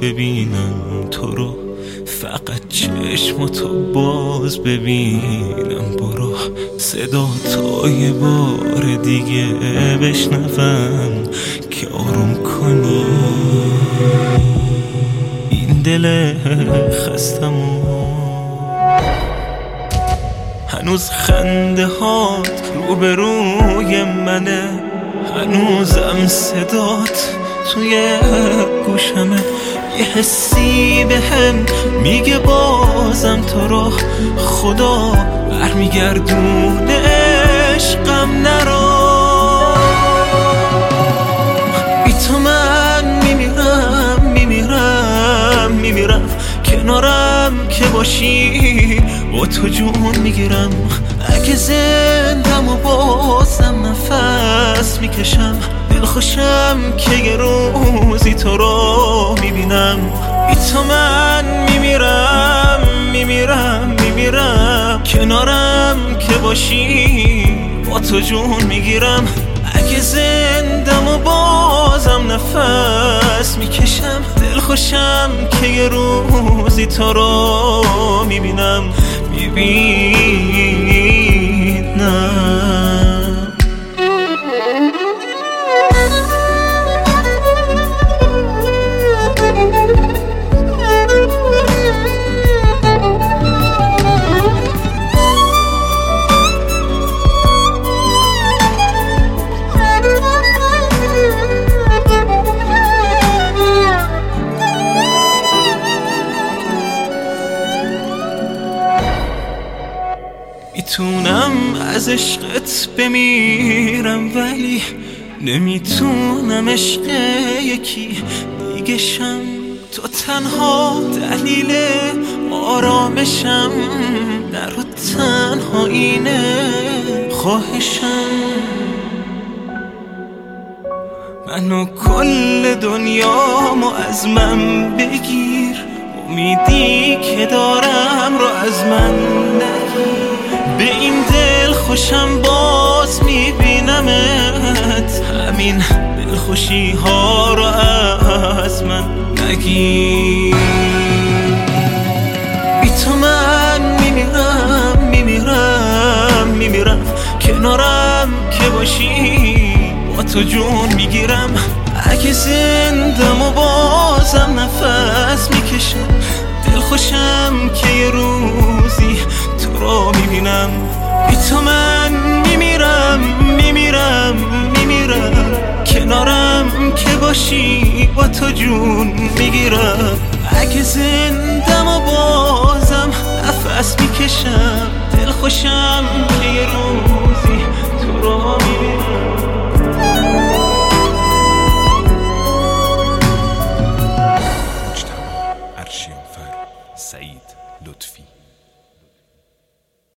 ببینم تو رو، فقط چشماتو باز ببینم. برو صدا تا یه بار دیگه بشنوم که آروم کنی این دل خستمو. هنوز خنده هات روبروی منه، هنوزم صدات توی گوشمه. یه حسی بهم میگه بازم تو رو خدا برمیگردونه عشقم نرو. بی تو من میمیرم کنارم که باشی با تو جون میگیرم. اگه زندم و بازم نفس میکشم، دلخوشم که یه روزی تو رو میبینم. بی تو من میمیرم کنارم که باشی با تو جون میگیرم. اگه زندم و بازم نفس میکشم، دلخوشم که یه روزی تو رو میبینم. میتونم از عشقت بمیرم ولی نمیتونم عشق یکی دیگه شم. تو تنها دلیل آرامشم، در و تنها اینه خواهشم. منو کل دنیامو از من بگیر، امیدی که دارم رو از من نگیر. به این دل خوشم باز میبینمت، همین دلخوشی ها رو از من نگیر. بی تو من میمیرم کنارم که باشی با تو جون میگیرم. اگه زندم و بازم نفس میکشم، دلخوشم که یه روزی تو رو میبینم. بی تو من میمیرم کنارم که باشی با تو جون میگیرم. اگه زندم و بازم نفس میکشم، دلخوشم